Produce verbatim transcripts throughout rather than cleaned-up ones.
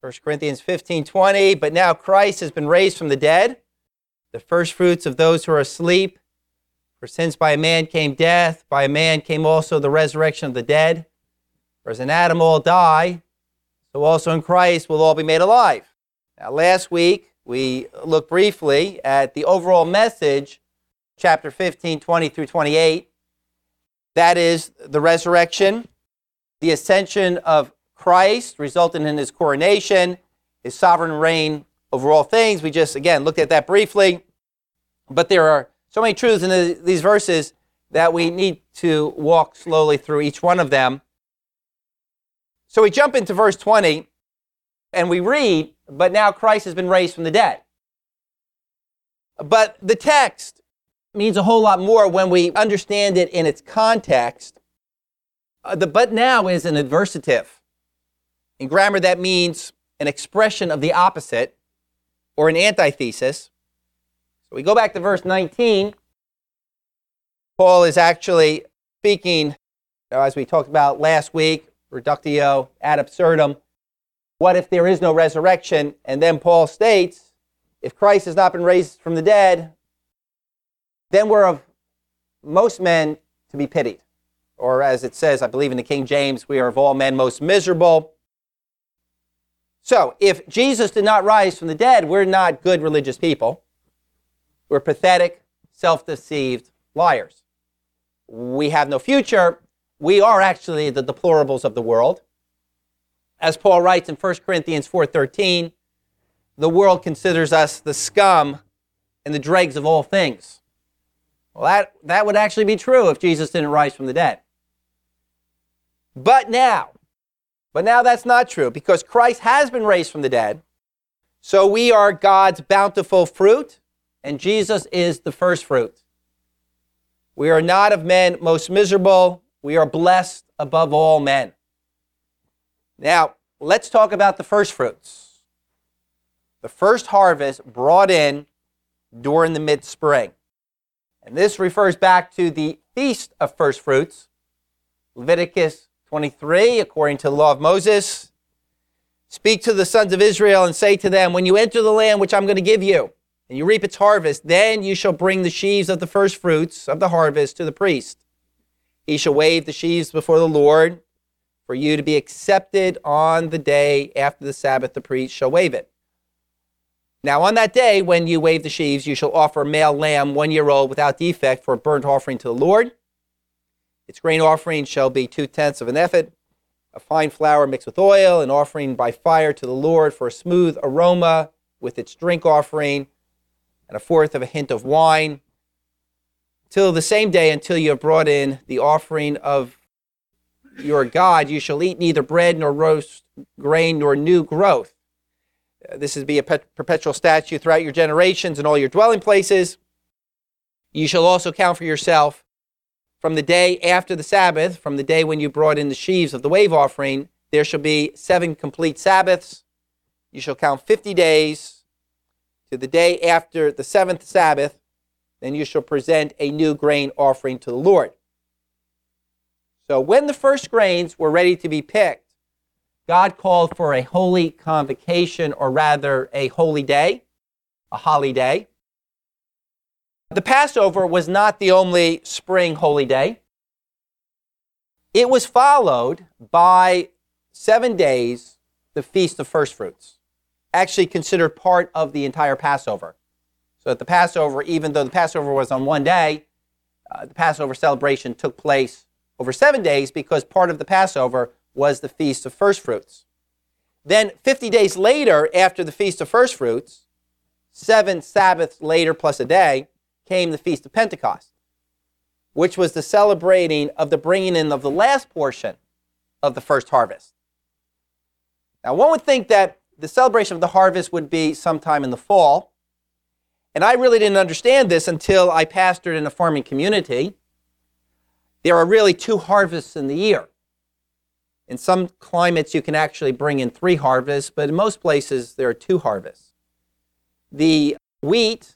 First Corinthians fifteen twenty, but now Christ has been raised from the dead, the first fruits of those who are asleep. For since by a man came death, by a man came also the resurrection of the dead. For as in Adam all die, so also in Christ will all be made alive. Now last week, we looked briefly at the overall message, chapter fifteen, twenty through twenty-eight. That is the resurrection, the ascension of Christ, resulting in his coronation, his sovereign reign over all things. We just, again, looked at that briefly. But there are so many truths in the, these verses that we need to walk slowly through each one of them. So we jump into verse twenty, and we read, but now Christ has been raised from the dead. But the text means a whole lot more when we understand it in its context. Uh, the but now is an adversative. In grammar, that means an expression of the opposite or an antithesis. So we go back to verse nineteen. Paul is actually speaking, as we talked about last week, reductio ad absurdum. What if there is no resurrection? And then Paul states, if Christ has not been raised from the dead, then we're of most men to be pitied. Or as it says, I believe in the King James, we are of all men most miserable. So, if Jesus did not rise from the dead, we're not good religious people. We're pathetic, self-deceived liars. We have no future. We are actually the deplorables of the world. As Paul writes in First Corinthians four thirteen, the world considers us the scum and the dregs of all things. Well, that, that would actually be true if Jesus didn't rise from the dead. But now, But now that's not true, because Christ has been raised from the dead. So we are God's bountiful fruit, and Jesus is the first fruit. We are not of men most miserable. We are blessed above all men. Now, let's talk about the first fruits. The first harvest brought in during the mid-spring. And this refers back to the Feast of First Fruits, Leviticus twenty-three, according to the law of Moses. Speak to the sons of Israel and say to them, when you enter the land which I'm going to give you, and you reap its harvest, then you shall bring the sheaves of the first fruits of the harvest to the priest. He shall wave the sheaves before the Lord, for you to be accepted on the day after the Sabbath, the priest shall wave it. Now on that day, when you wave the sheaves, you shall offer a male lamb, one year old, without defect, for a burnt offering to the Lord. Its grain offering shall be two-tenths of an ephah, a fine flour mixed with oil, an offering by fire to the Lord for a smooth aroma with its drink offering, and a fourth of a hint of wine. Till the same day, until you have brought in the offering of your God, you shall eat neither bread nor roast grain nor new growth. Uh, this is be a pet- perpetual statute throughout your generations and all your dwelling places. You shall also count for yourself from the day after the Sabbath, from the day when you brought in the sheaves of the wave offering, there shall be seven complete Sabbaths. You shall count fifty days to the day after the seventh Sabbath. Then you shall present a new grain offering to the Lord. So when the first grains were ready to be picked, God called for a holy convocation, or rather a holy day, a holiday. The Passover was not the only spring holy day. It was followed by seven days, the Feast of First Fruits, actually considered part of the entire Passover. So at the Passover, even though the Passover was on one day, uh, the Passover celebration took place over seven days because part of the Passover was the Feast of First Fruits. Then fifty days later, after the Feast of First Fruits, seven Sabbaths later plus a day, came the Feast of Pentecost, which was the celebrating of the bringing in of the last portion of the first harvest. Now, one would think that the celebration of the harvest would be sometime in the fall, and I really didn't understand this until I pastored in a farming community. There are really two harvests in the year. In some climates, you can actually bring in three harvests, but in most places, there are two harvests. The wheat,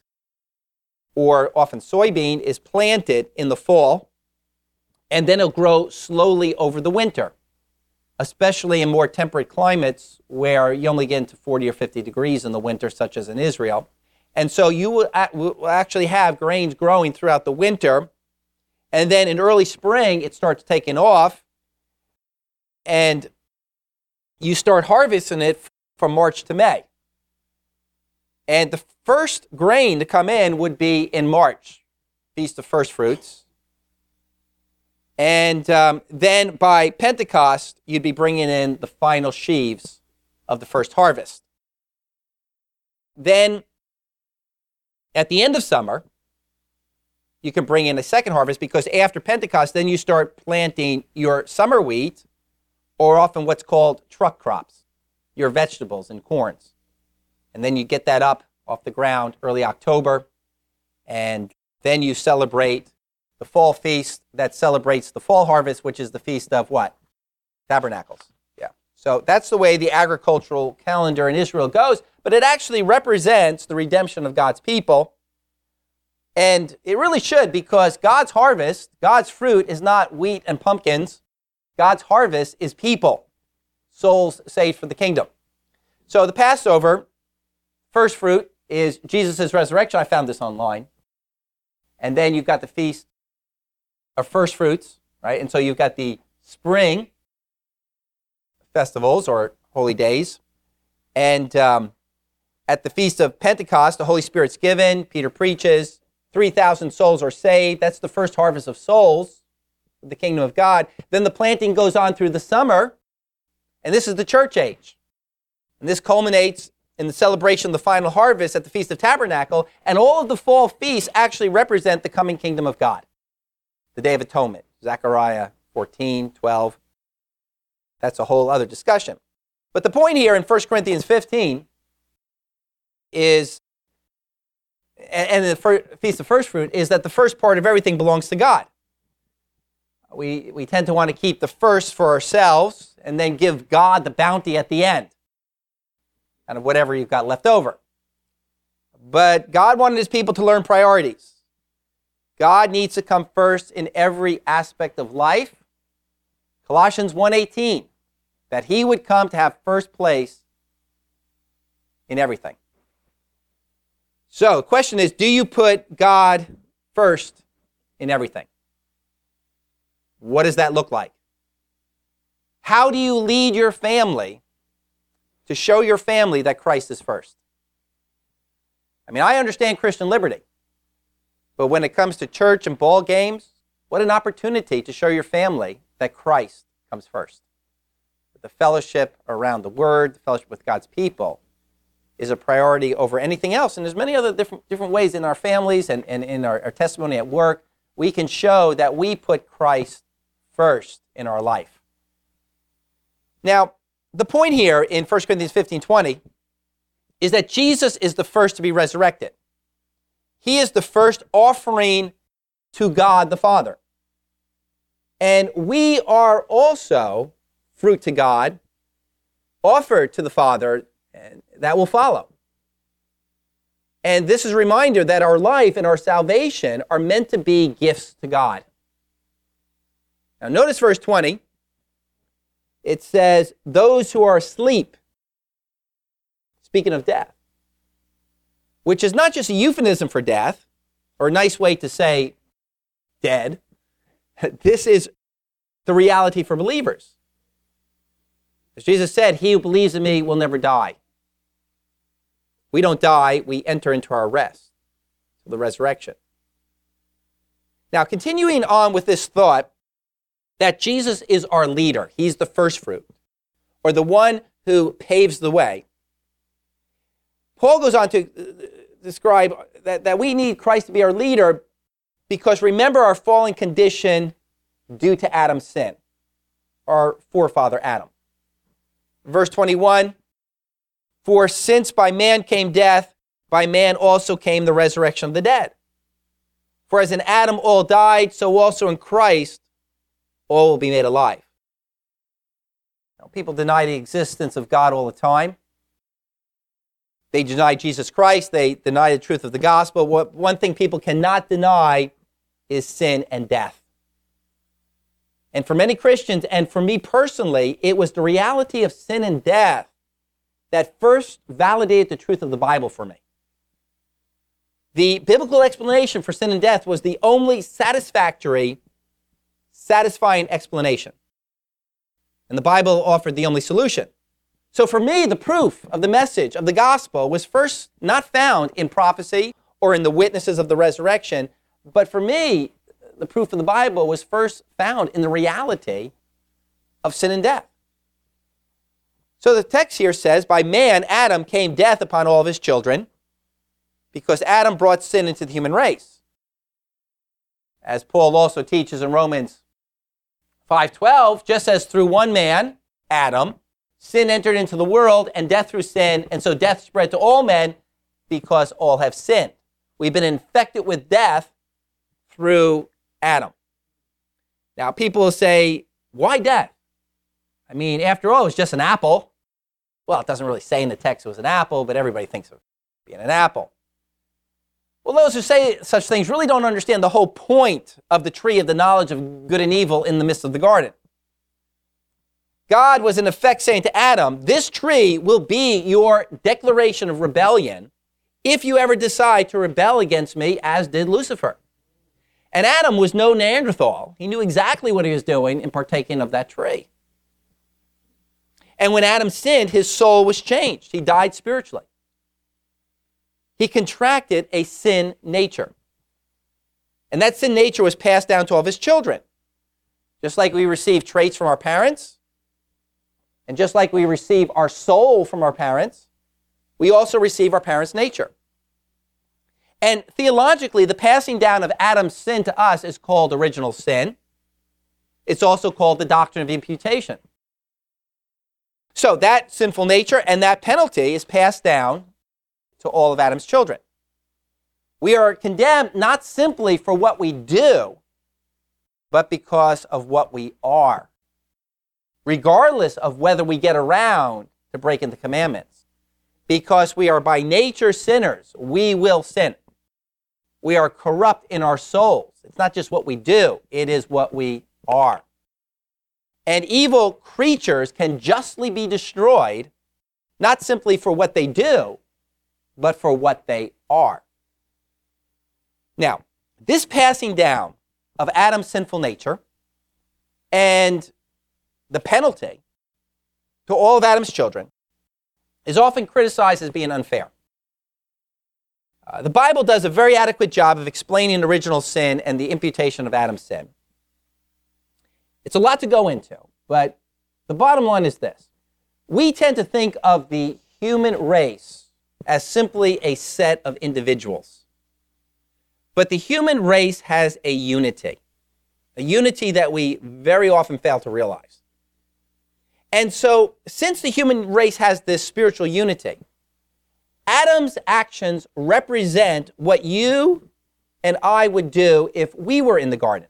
or often soybean, is planted in the fall, and then it'll grow slowly over the winter. especially in more temperate climates where you only get into forty or fifty degrees in the winter, such as in Israel. And so you will, will actually have grains growing throughout the winter. And then in early spring, it starts taking off. And you start harvesting it from March to May. And the first grain to come in would be in March, Feast of First Fruits. And um, then by Pentecost, you'd be bringing in the final sheaves of the first harvest. Then, at the end of summer, you can bring in a second harvest, because after Pentecost, then you start planting your summer wheat, or often what's called truck crops, your vegetables and corns. And then you get that up off the ground early October, and then you celebrate the fall feast that celebrates the fall harvest, which is the Feast of what? Tabernacles. Yeah. So that's the way the agricultural calendar in Israel goes, but it actually represents the redemption of God's people. And it really should, because God's harvest, God's fruit is not wheat and pumpkins. God's harvest is people, souls saved for the kingdom. So the Passover, first fruit, is Jesus' resurrection. I found this online. And then you've got the Feast of First Fruits, right? And so you've got the spring festivals or holy days. And um, at the Feast of Pentecost, the Holy Spirit's given, Peter preaches, three thousand souls are saved. That's the first harvest of souls of the kingdom of God. Then the planting goes on through the summer, and this is the church age. And this culminates in the celebration of the final harvest at the Feast of Tabernacle, and all of the fall feasts actually represent the coming kingdom of God. The Day of Atonement, Zechariah fourteen, twelve. That's a whole other discussion. But the point here in First Corinthians fifteen is, and the Feast of First Fruit, is that the first part of everything belongs to God. We, we tend to want to keep the first for ourselves and then give God the bounty at the end, kind of whatever you've got left over. But God wanted his people to learn priorities. God needs to come first in every aspect of life. Colossians one eighteen, that he would come to have first place in everything. So the question is, do you put God first in everything? What does that look like? How do you lead your family to show your family that Christ is first? I mean, I understand Christian liberty, but when it comes to church and ball games, what an opportunity to show your family that Christ comes first. The fellowship around the Word, the fellowship with God's people, is a priority over anything else. And there's many other different different ways in our families and, and in our, our testimony at work, we can show that we put Christ first in our life. Now, the point here in First Corinthians fifteen twenty is that Jesus is the first to be resurrected. He is the first offering to God the Father. And we are also fruit to God, offered to the Father, and that will follow. And this is a reminder that our life and our salvation are meant to be gifts to God. Now notice verse twenty. It says, those who are asleep, speaking of death, which is not just a euphemism for death, or a nice way to say dead. This is the reality for believers. As Jesus said, he who believes in me will never die. We don't die, we enter into our rest, the resurrection. Now, continuing on with this thought that Jesus is our leader, he's the first fruit, or the one who paves the way. Paul goes on to describe that, that we need Christ to be our leader because remember our fallen condition due to Adam's sin, our forefather Adam. Verse twenty-one, for since by man came death, by man also came the resurrection of the dead. For as in Adam all died, so also in Christ all will be made alive. Now, people deny the existence of God all the time. They deny Jesus Christ. They deny the truth of the gospel. What, one thing people cannot deny is sin and death. And for many Christians, and for me personally, it was the reality of sin and death that first validated the truth of the Bible for me. The biblical explanation for sin and death was the only satisfactory, satisfying explanation. And the Bible offered the only solution. So for me, the proof of the message of the gospel was first not found in prophecy or in the witnesses of the resurrection, but for me, the proof of the Bible was first found in the reality of sin and death. So the text here says, by man, Adam, came death upon all of his children, because Adam brought sin into the human race. As Paul also teaches in Romans five twelve, just as through one man, Adam, sin entered into the world, and death through sin, and so death spread to all men because all have sinned. We've been infected with death through Adam. Now, people will say, why death? I mean, after all, it was just an apple. Well, it doesn't really say in the text it was an apple, but everybody thinks of it being an apple. Well, those who say such things really don't understand the whole point of the tree of the knowledge of good and evil in the midst of the garden. God was in effect saying to Adam, this tree will be your declaration of rebellion if you ever decide to rebel against me, as did Lucifer. And Adam was no Neanderthal. He knew exactly what he was doing in partaking of that tree. And when Adam sinned, his soul was changed. He died spiritually. He contracted a sin nature. And that sin nature was passed down to all of his children. Just like we receive traits from our parents, and just like we receive our soul from our parents, we also receive our parents' nature. And theologically, the passing down of Adam's sin to us is called original sin. It's also called the doctrine of imputation. So that sinful nature and that penalty is passed down to all of Adam's children. We are condemned not simply for what we do, but because of what we are, regardless of whether we get around to breaking the commandments. Because we are by nature sinners, we will sin. We are corrupt in our souls. It's not just what we do, it is what we are. And evil creatures can justly be destroyed, not simply for what they do, but for what they are. Now, this passing down of Adam's sinful nature and the penalty to all of Adam's children is often criticized as being unfair. Uh, the Bible does a very adequate job of explaining original sin and the imputation of Adam's sin. It's a lot to go into, but the bottom line is this. We tend to think of the human race as simply a set of individuals. But the human race has a unity, a unity that we very often fail to realize. And so, since the human race has this spiritual unity, Adam's actions represent what you and I would do if we were in the garden.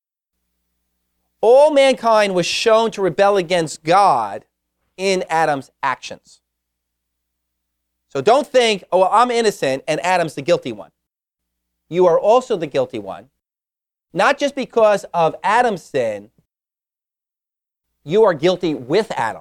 All mankind was shown to rebel against God in Adam's actions. So don't think, oh, well, I'm innocent and Adam's the guilty one. You are also the guilty one, not just because of Adam's sin, you are guilty with Adam.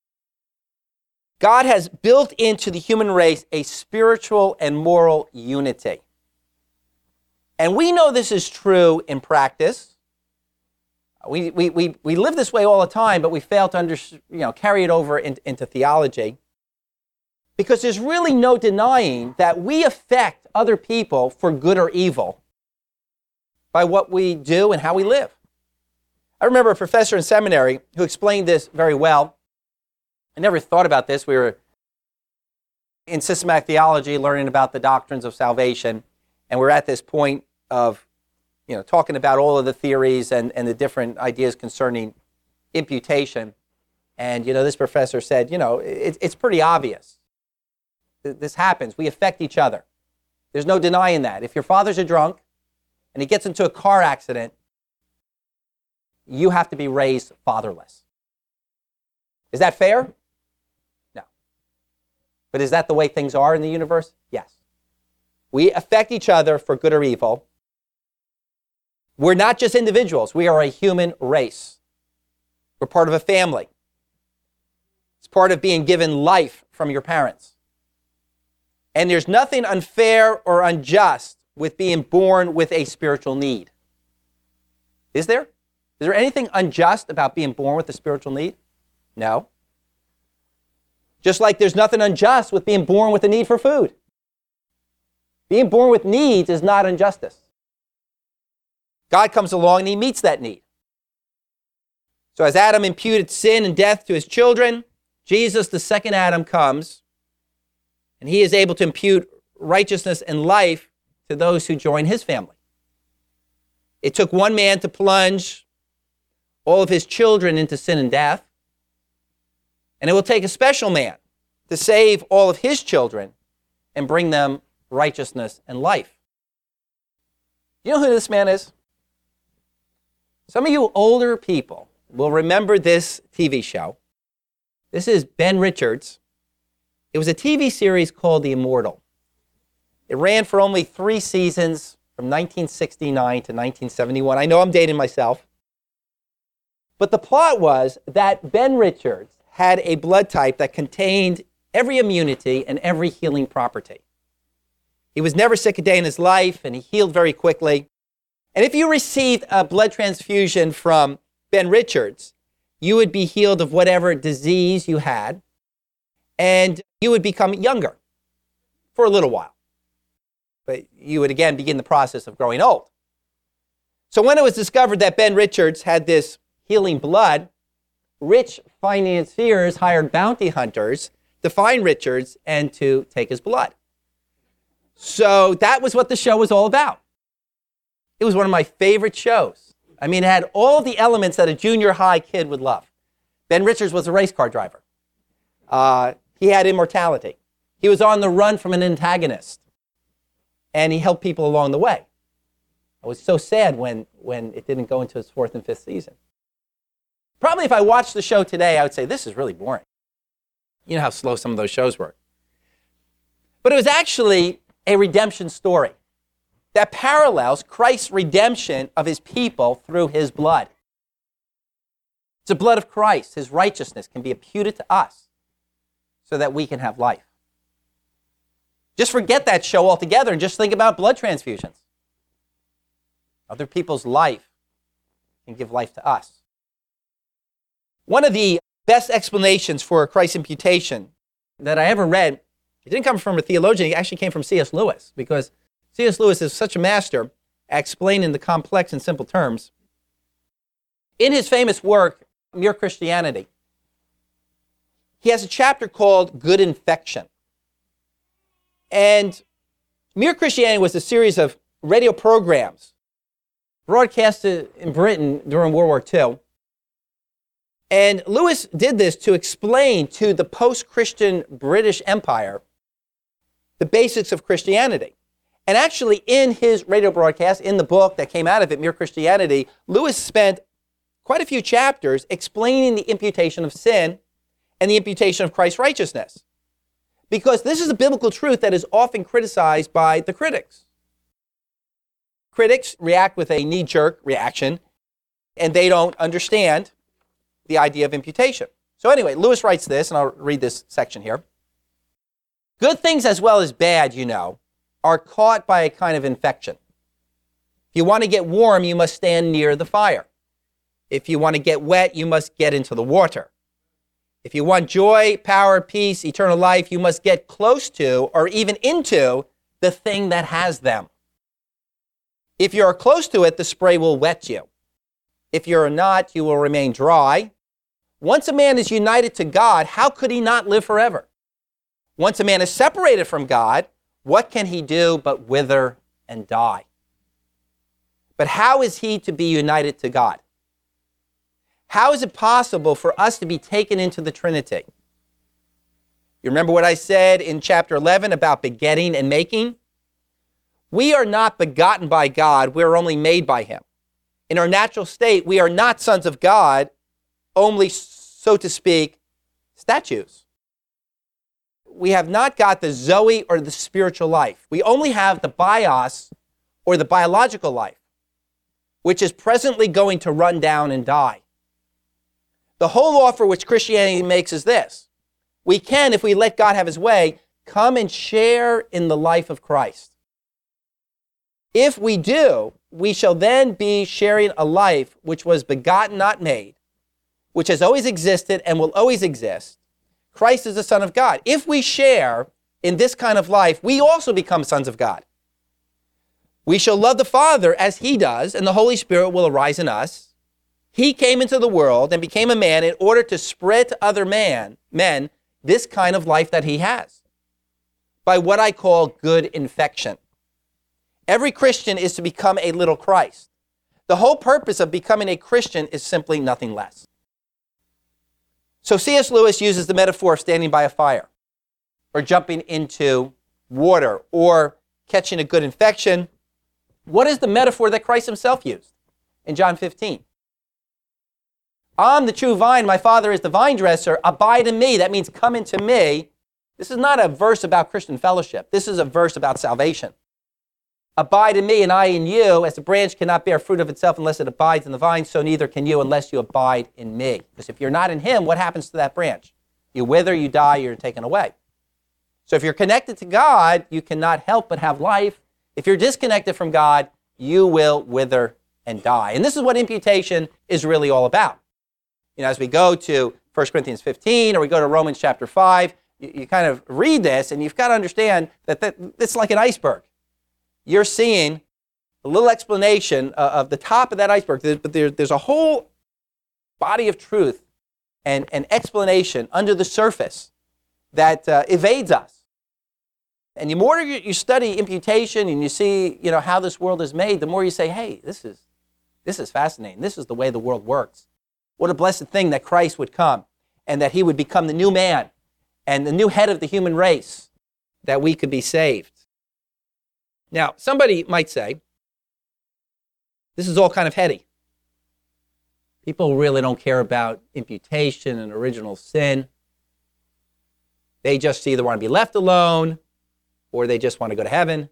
God has built into the human race a spiritual and moral unity. And we know this is true in practice. We, we, we, we live this way all the time, but we fail to under, you know, carry it over in, into theology. Because there's really no denying that we affect other people for good or evil by what we do and how we live. I remember a professor in seminary who explained this very well. I never thought about this. We were in systematic theology learning about the doctrines of salvation, and we're at this point of, you know, talking about all of the theories and, and the different ideas concerning imputation. And, you know, this professor said, you know, it, it's pretty obvious. This happens. We affect each other. There's no denying that. If your father's a drunk and he gets into a car accident, you have to be raised fatherless. Is that fair? No. But is that the way things are in the universe? Yes. We affect each other for good or evil. We're not just individuals. We are a human race. We're part of a family. It's part of being given life from your parents. And there's nothing unfair or unjust with being born with a spiritual need. Is there? Is there anything unjust about being born with a spiritual need? No. Just like there's nothing unjust with being born with a need for food. Being born with needs is not injustice. God comes along and he meets that need. So as Adam imputed sin and death to his children, Jesus, the second Adam, comes and he is able to impute righteousness and life to those who join his family. It took one man to plunge all of his children into sin and death, and it will take a special man to save all of his children and bring them righteousness and life. You know who this man is? Some of you older people will remember this T V show. This is Ben Richards. It was a T V series called The Immortal. It ran for only three seasons from nineteen sixty-nine to nineteen seventy-one. I know I'm dating myself. But the plot was that Ben Richards had a blood type that contained every immunity and every healing property. He was never sick a day in his life, and he healed very quickly. And if you received a blood transfusion from Ben Richards, you would be healed of whatever disease you had, and you would become younger for a little while. But you would again begin the process of growing old. So when it was discovered that Ben Richards had this healing blood, rich financiers hired bounty hunters to find Richards and to take his blood. So that was what the show was all about. It was one of my favorite shows. I mean, it had all the elements that a junior high kid would love. Ben Richards was a race car driver. Uh, he had immortality. He was on the run from an antagonist. And he helped people along the way. I was so sad when, when it didn't go into its fourth and fifth season. Probably if I watched the show today, I would say, this is really boring. You know how slow some of those shows were. But it was actually a redemption story that parallels Christ's redemption of his people through his blood. It's the blood of Christ. His righteousness can be imputed to us so that we can have life. Just forget that show altogether and just think about blood transfusions. Other people's life can give life to us. One of the best explanations for Christ's imputation that I ever read, it didn't come from a theologian, it actually came from C S Lewis, because C S Lewis is such a master at explaining the complex in simple terms. In his famous work, Mere Christianity, he has a chapter called Good Infection. And Mere Christianity was a series of radio programs broadcasted in Britain during World War Two. And Lewis did this to explain to the post-Christian British Empire the basics of Christianity. And actually, in his radio broadcast, in the book that came out of it, Mere Christianity, Lewis spent quite a few chapters explaining the imputation of sin and the imputation of Christ's righteousness. Because this is a biblical truth that is often criticized by the critics. Critics react with a knee-jerk reaction, and they don't understand the idea of imputation. So anyway, Lewis writes this, and I'll read this section here. Good things as well as bad, you know, are caught by a kind of infection. If you want to get warm, you must stand near the fire. If you want to get wet, you must get into the water. If you want joy, power, peace, eternal life, you must get close to or even into the thing that has them. If you are close to it, the spray will wet you. If you're not, you will remain dry. Once a man is united to God, how could he not live forever? Once a man is separated from God, what can he do but wither and die? But how is he to be united to God? How is it possible for us to be taken into the Trinity? You remember what I said in chapter eleven about begetting and making? We are not begotten by God, we are only made by him. In our natural state, we are not sons of God, only, so to speak, statues. We have not got the Zoe or the spiritual life. We only have the bios or the biological life, which is presently going to run down and die. The whole offer which Christianity makes is this. We can, if we let God have his way, come and share in the life of Christ. If we do, we shall then be sharing a life which was begotten, not made, which has always existed and will always exist. Christ is the Son of God. If we share in this kind of life, we also become sons of God. We shall love the Father as he does, and the Holy Spirit will arise in us. He came into the world and became a man in order to spread to other man, men this kind of life that he has, by what I call good infection. Every Christian is to become a little Christ. The whole purpose of becoming a Christian is simply nothing less. So C S Lewis uses the metaphor of standing by a fire, or jumping into water, or catching a good infection. What is the metaphor that Christ himself used in John fifteen? I'm the true vine, my Father is the vine dresser. Abide in me. That means come into me. This is not a verse about Christian fellowship. This is a verse about salvation. Abide in me and I in you. As a branch cannot bear fruit of itself unless it abides in the vine, so neither can you unless you abide in me. Because if you're not in him, what happens to that branch? You wither, you die, you're taken away. So if you're connected to God, you cannot help but have life. If you're disconnected from God, you will wither and die. And this is what imputation is really all about. You know, as we go to First Corinthians fifteen or we go to Romans chapter five, you, you kind of read this and you've got to understand that, that it's like an iceberg. You're seeing a little explanation uh, of the top of that iceberg, but there, there's a whole body of truth and, and explanation under the surface that uh, evades us. And the more you, you study imputation and you see, you know, how this world is made, the more you say, hey, this is, this is fascinating. This is the way the world works. What a blessed thing that Christ would come and that he would become the new man and the new head of the human race, that we could be saved. Now, somebody might say, this is all kind of heady. People really don't care about imputation and original sin. They just either want to be left alone or they just want to go to heaven.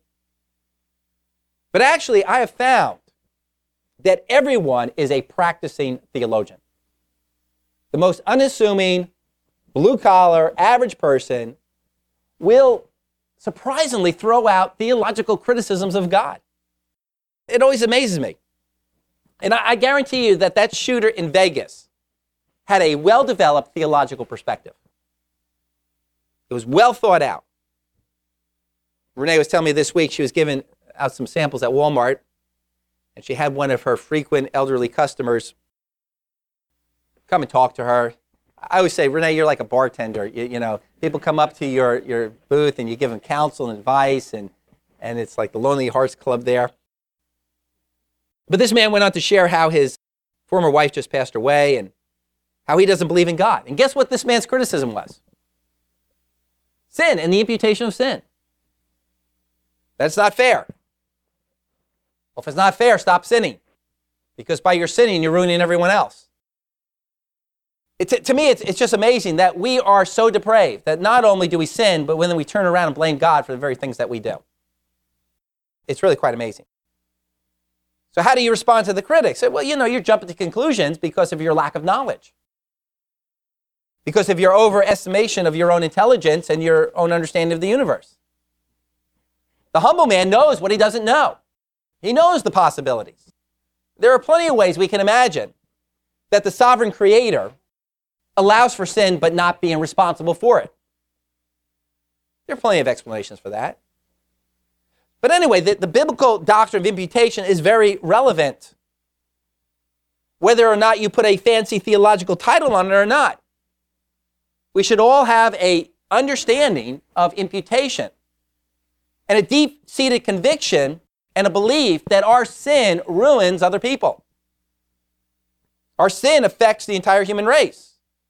But actually, I have found that everyone is a practicing theologian. The most unassuming, blue-collar, average person will surprisingly throw out theological criticisms of God. It always amazes me. And I, I guarantee you that that shooter in Vegas had a well-developed theological perspective. It was well thought out. Renee was telling me this week she was giving out some samples at Walmart, and she had one of her frequent elderly customers come and talk to her. I always say, Renee, you're like a bartender. You, you know, people come up to your, your booth and you give them counsel and advice, and, and it's like the Lonely Hearts Club there. But this man went on to share how his former wife just passed away and how he doesn't believe in God. And guess what this man's criticism was? Sin and the imputation of sin. That's not fair. Well, if it's not fair, stop sinning. Because by your sinning, you're ruining everyone else. It, to, to me, it's, it's just amazing that we are so depraved that not only do we sin, but then we turn around and blame God for the very things that we do. It's really quite amazing. So how do you respond to the critics? Say, well, you know, you're jumping to conclusions because of your lack of knowledge. Because of your overestimation of your own intelligence and your own understanding of the universe. The humble man knows what he doesn't know. He knows the possibilities. There are plenty of ways we can imagine that the sovereign creator allows for sin but not being responsible for it. There are plenty of explanations for that. But anyway, the, the biblical doctrine of imputation is very relevant, whether or not you put a fancy theological title on it or not. We should all have an understanding of imputation and a deep-seated conviction and a belief that our sin ruins other people. Our sin affects the entire human race.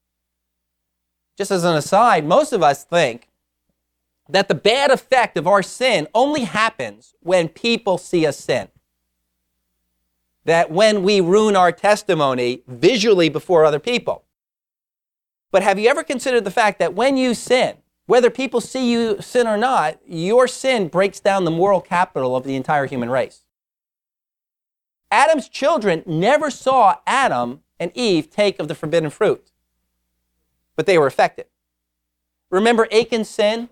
Just as an aside, most of us think that the bad effect of our sin only happens when people see us sin. That when we ruin our testimony visually before other people. But have you ever considered the fact that when you sin, whether people see you sin or not, your sin breaks down the moral capital of the entire human race? Adam's children never saw Adam and Eve take of the forbidden fruit. But they were affected. Remember Achan's sin?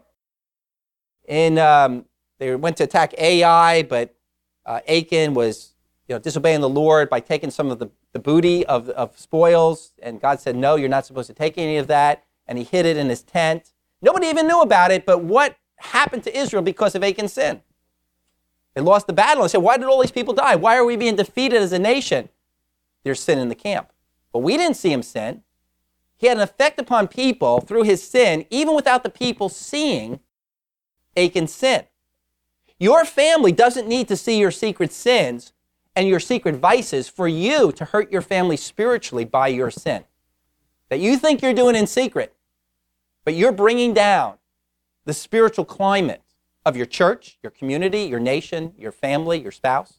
In, um, they went to attack Ai, but uh, Achan was you know, disobeying the Lord by taking some of the, the booty of, of spoils. And God said, no, you're not supposed to take any of that. And he hid it in his tent. Nobody even knew about it, but what happened to Israel because of Achan's sin? They lost the battle and said, why did all these people die? Why are we being defeated as a nation? There's sin in the camp. But we didn't see him sin. He had an effect upon people through his sin, even without the people seeing Achan's sin. Your family doesn't need to see your secret sins and your secret vices for you to hurt your family spiritually by your sin. That you think you're doing in secret, but you're bringing down the spiritual climate of your church, your community, your nation, your family, your spouse.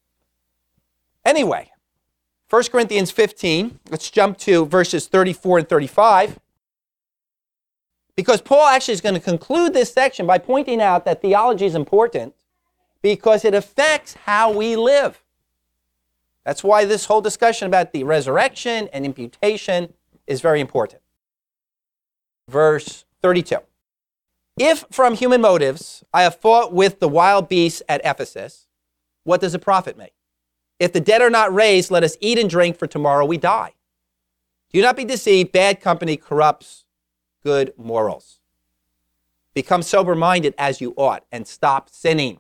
Anyway, First Corinthians fifteen, let's jump to verses thirty-four and thirty-five. Because Paul actually is going to conclude this section by pointing out that theology is important because it affects how we live. That's why this whole discussion about the resurrection and imputation is very important. Verse thirty-two. If from human motives I have fought with the wild beasts at Ephesus, what does it profit me? If the dead are not raised, let us eat and drink, for tomorrow we die. Do not be deceived. Bad company corrupts good morals. Become sober-minded as you ought, and stop sinning.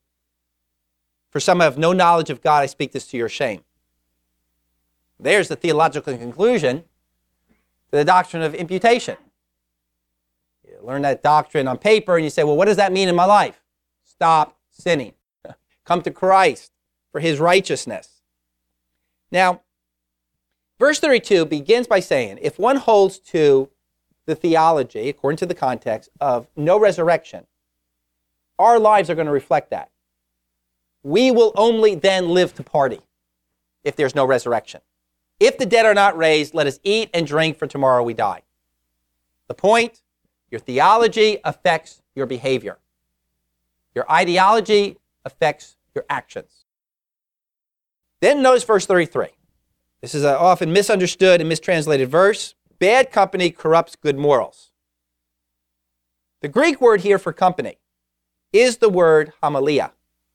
For some have no knowledge of God, I speak this to your shame. There's the theological conclusion to the doctrine of imputation. You learn that doctrine on paper, and you say, well, what does that mean in my life? Stop sinning. Come to Christ for his righteousness. Now, verse thirty-two begins by saying, if one holds to the theology, according to the context, of no resurrection, our lives are going to reflect that. We will only then live to party if there's no resurrection. If the dead are not raised, let us eat and drink, for tomorrow we die. The point, your theology affects your behavior. Your ideology affects your actions. Then notice verse thirty-three. This is an often misunderstood and mistranslated verse. Bad company corrupts good morals. The Greek word here for company is the word homilia.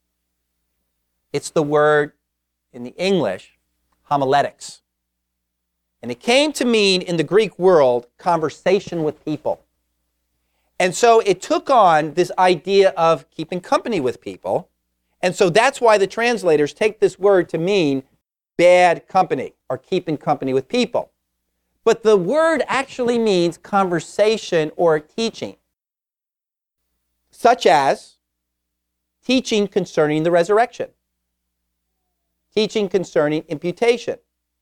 It's the word in the English, homiletics. And it came to mean in the Greek world, conversation with people. And so it took on this idea of keeping company with people. And so that's why the translators take this word to mean bad company or keeping company with people. But the word actually means conversation or teaching, such as teaching concerning the resurrection, teaching concerning imputation.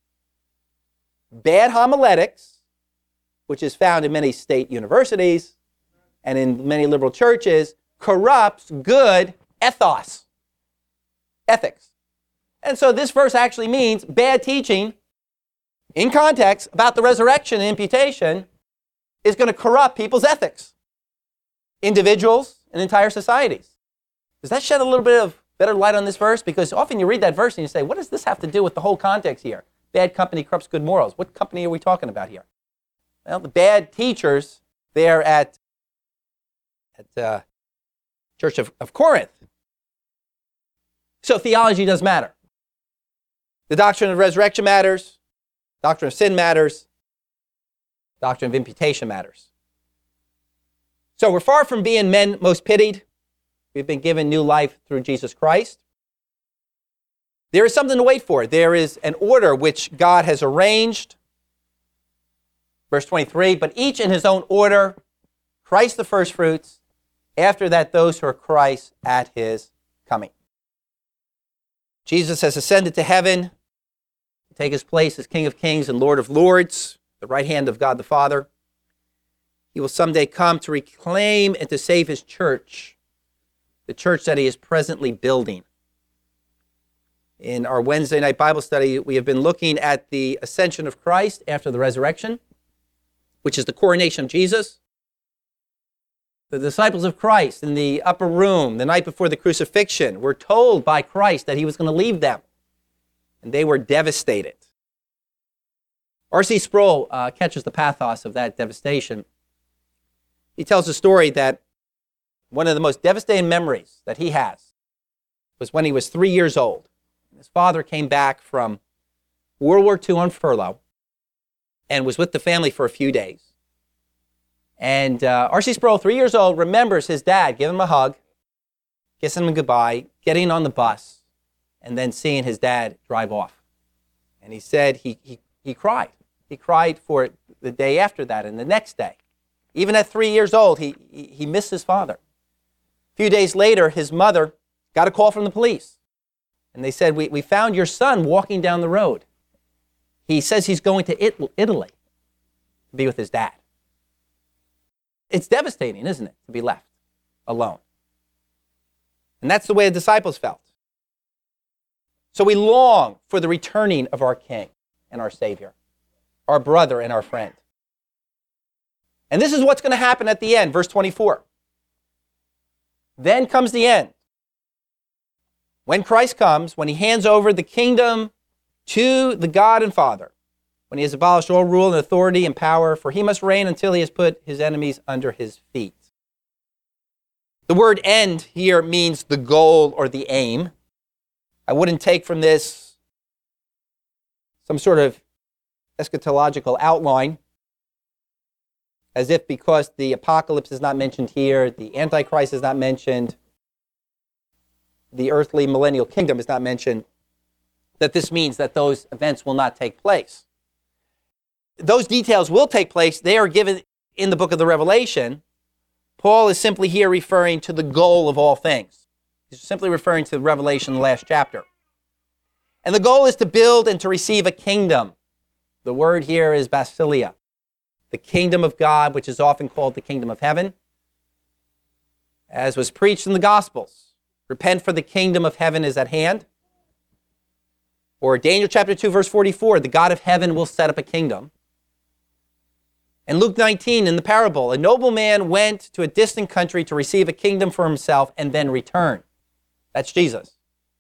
Bad homiletics, which is found in many state universities and in many liberal churches, corrupts good ethos, ethics. And so this verse actually means bad teaching in context about the resurrection and imputation is going to corrupt people's ethics, individuals and entire societies. Does that shed a little bit of better light on this verse? Because often you read that verse and you say, what does this have to do with the whole context here? Bad company corrupts good morals. What company are we talking about here? Well, the bad teachers there at, at uh, Church of, of Corinth. So theology does matter. The doctrine of resurrection matters. Doctrine of sin matters. Doctrine of imputation matters. So we're far from being men most pitied. We've been given new life through Jesus Christ. There is something to wait for. There is an order which God has arranged. Verse twenty-three, but each in his own order, Christ the first fruits, after that those who are Christ at his coming. Jesus has ascended to heaven to take his place as King of Kings and Lord of Lords, the right hand of God the Father. He will someday come to reclaim and to save his church, the church that he is presently building. In our Wednesday night Bible study, we have been looking at the ascension of Christ after the resurrection, which is the coronation of Jesus. The disciples of Christ in the upper room the night before the crucifixion were told by Christ that he was going to leave them, and they were devastated. R C Sproul uh, catches the pathos of that devastation. He tells a story that one of the most devastating memories that he has was when he was three years old. His father came back from World War Two on furlough and was with the family for a few days. And uh, R C Sproul, three years old, remembers his dad giving him a hug, kissing him goodbye, getting on the bus, and then seeing his dad drive off. And he said he, he, he cried. He cried for the day after that and the next day. Even at three years old, he, he, he missed his father. A few days later, his mother got a call from the police. And they said, we, we found your son walking down the road. He says he's going to It- Italy to be with his dad. It's devastating, isn't it, to be left alone? And that's the way the disciples felt. So we long for the returning of our King and our Savior, our brother and our friend. And this is what's going to happen at the end, verse twenty-four. Then comes the end. When Christ comes, when he hands over the kingdom to the God and Father, when he has abolished all rule and authority and power, for he must reign until he has put his enemies under his feet. The word end here means the goal or the aim. I wouldn't take from this some sort of eschatological outline, as if because the apocalypse is not mentioned here, the Antichrist is not mentioned, the earthly millennial kingdom is not mentioned, that this means that those events will not take place. Those details will take place. They are given in the book of the Revelation. Paul is simply here referring to the goal of all things. He's simply referring to Revelation, the last chapter. And the goal is to build and to receive a kingdom. The word here is basileia, the kingdom of God, which is often called the kingdom of heaven. As was preached in the Gospels, repent, for the kingdom of heaven is at hand. Or Daniel chapter two, verse forty-four, the God of heaven will set up a kingdom. And Luke nineteen, in the parable, a nobleman went to a distant country to receive a kingdom for himself and then return. That's Jesus.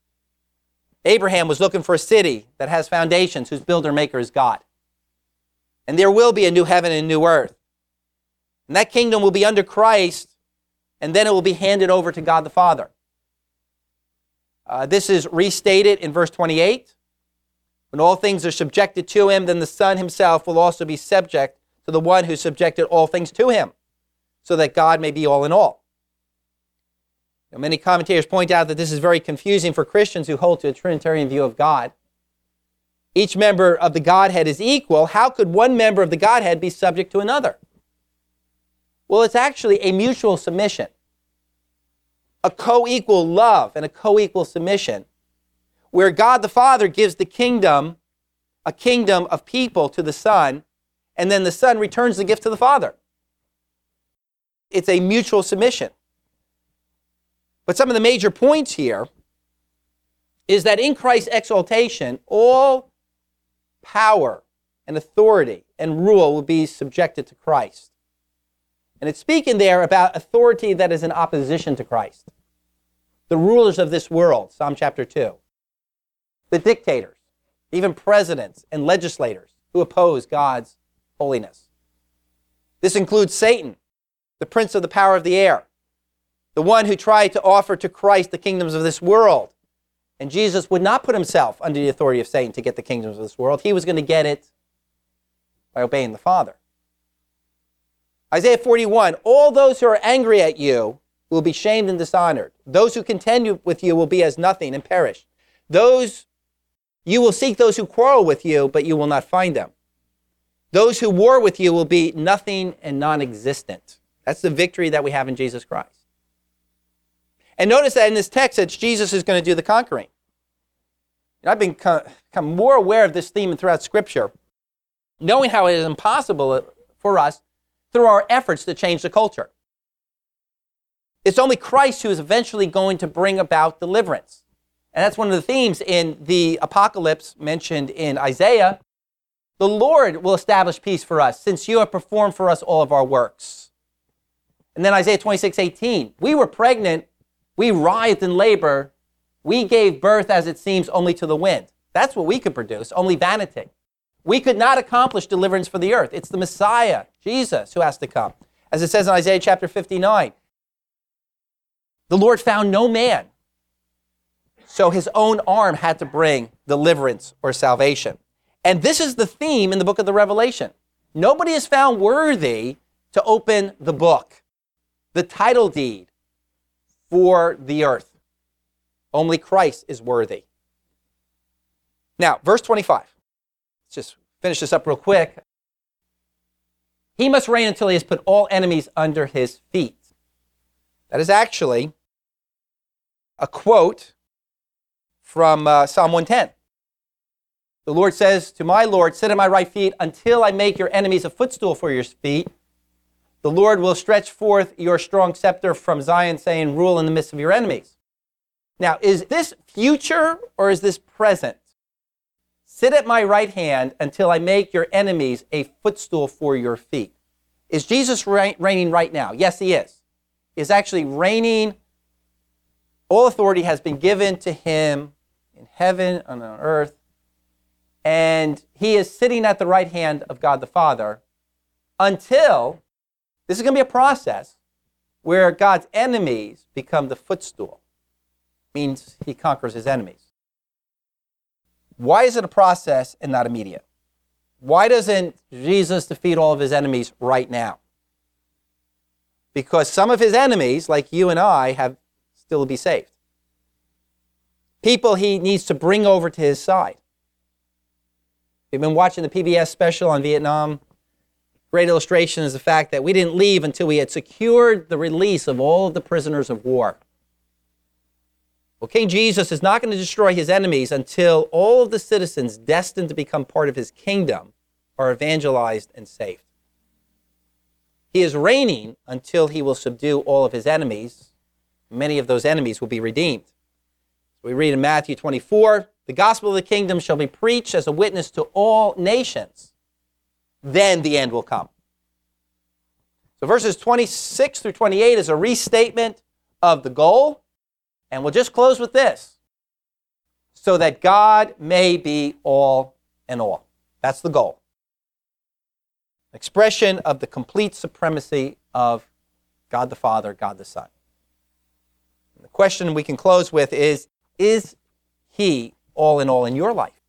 Abraham was looking for a city that has foundations, whose builder maker is God. And there will be a new heaven and a new earth. And that kingdom will be under Christ, and then it will be handed over to God the Father. Uh, this is restated in verse twenty-eight. When all things are subjected to him, then the Son himself will also be subject to the one who subjected all things to him, so that God may be all in all. Now, many commentators point out that this is very confusing for Christians who hold to a Trinitarian view of God. Each member of the Godhead is equal. How could one member of the Godhead be subject to another? Well, it's actually a mutual submission, a co-equal love and a co-equal submission, where God the Father gives the kingdom, a kingdom of people to the Son, and then the Son returns the gift to the Father. It's a mutual submission. But some of the major points here is that in Christ's exaltation, all power and authority and rule will be subjected to Christ. And it's speaking there about authority that is in opposition to Christ. The rulers of this world, Psalm chapter two. The dictators, even presidents and legislators who oppose God's holiness. This includes Satan, the prince of the power of the air, the one who tried to offer to Christ the kingdoms of this world. And Jesus would not put himself under the authority of Satan to get the kingdoms of this world. He was going to get it by obeying the Father. Isaiah forty-one, all those who are angry at you will be shamed and dishonored. Those who contend with you will be as nothing and perish. Those, you will seek those who quarrel with you, but you will not find them. Those who war with you will be nothing and non-existent. That's the victory that we have in Jesus Christ. And notice that in this text, it's Jesus who's going to do the conquering. And I've become more aware of this theme throughout Scripture, knowing how it is impossible for us through our efforts to change the culture. It's only Christ who is eventually going to bring about deliverance. And that's one of the themes in the apocalypse mentioned in Isaiah. The Lord will establish peace for us, since you have performed for us all of our works. And then Isaiah twenty-six eighteen, we were pregnant, we writhed in labor, we gave birth, as it seems, only to the wind. That's what we could produce, only vanity. We could not accomplish deliverance for the earth. It's the Messiah, Jesus, who has to come. As it says in Isaiah chapter fifty-nine, the Lord found no man, so his own arm had to bring deliverance or salvation. And this is the theme in the book of the Revelation. Nobody is found worthy to open the book, the title deed for the earth. Only Christ is worthy. Now, verse twenty-five. Let's just finish this up real quick. He must reign until he has put all enemies under his feet. That is actually a quote from uh, Psalm one ten. The Lord says to my Lord, sit at my right feet until I make your enemies a footstool for your feet. The Lord will stretch forth your strong scepter from Zion, saying, rule in the midst of your enemies. Now, is this future or is this present? Sit at my right hand until I make your enemies a footstool for your feet. Is Jesus reigning right now? Yes, he is. He is actually reigning. All authority has been given to him in heaven and on earth. And he is sitting at the right hand of God the Father until, this is going to be a process where God's enemies become the footstool. Means he conquers his enemies. Why is it a process and not immediate? Why doesn't Jesus defeat all of his enemies right now? Because some of his enemies, like you and I, have still to be saved. People he needs to bring over to his side. We've been watching the P B S special on Vietnam. Great illustration is the fact that we didn't leave until we had secured the release of all of the prisoners of war. Well, King Jesus is not going to destroy his enemies until all of the citizens destined to become part of his kingdom are evangelized and saved. He is reigning until he will subdue all of his enemies. Many of those enemies will be redeemed. We read in Matthew twenty-four, the gospel of the kingdom shall be preached as a witness to all nations. Then the end will come. So verses twenty-six through twenty-eight is a restatement of the goal. And we'll just close with this. So that God may be all in all. That's the goal. Expression of the complete supremacy of God the Father, God the Son. And the question we can close with is, is he all in all in your life?